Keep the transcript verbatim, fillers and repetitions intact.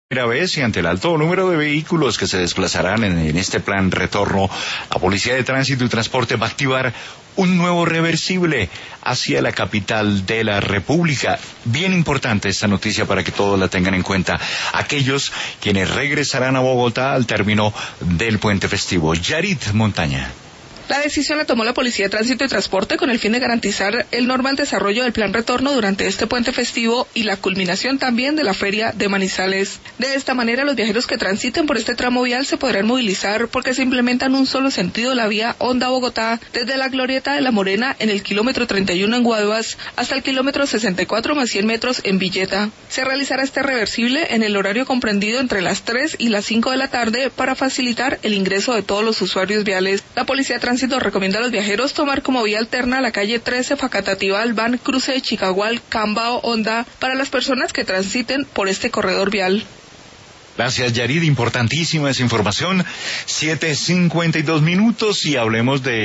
Primera vez y ante el alto número de vehículos que se desplazarán en, en este plan retorno, la Policía de Tránsito y Transporte va a activar un nuevo reversible hacia la capital de la República. Bien importante esta noticia para que todos la tengan en cuenta. Aquellos quienes regresarán a Bogotá al término del puente festivo. Yarit Montaña. La decisión la tomó la Policía de Tránsito y Transporte con el fin de garantizar el normal desarrollo del plan retorno durante este puente festivo y la culminación también de la Feria de Manizales. De esta manera, los viajeros que transiten por este tramo vial se podrán movilizar porque se implementa en un solo sentido la vía Honda-Bogotá desde la Glorieta de la Morena en el kilómetro treinta y uno en Guaduas hasta el kilómetro sesenta y cuatro más cien metros en Villeta. Se realizará este reversible en el horario comprendido entre las tres y las cinco de la tarde para facilitar el ingreso de todos los usuarios viales. La Policía de Tránsito recomienda a los viajeros tomar como vía alterna la calle trece Facatativá, Albán, cruce de Chicagual, Cambao, Honda, para las personas que transiten por este corredor vial. Gracias, Yarid, importantísima esa información. siete cincuenta y dos minutos y hablemos de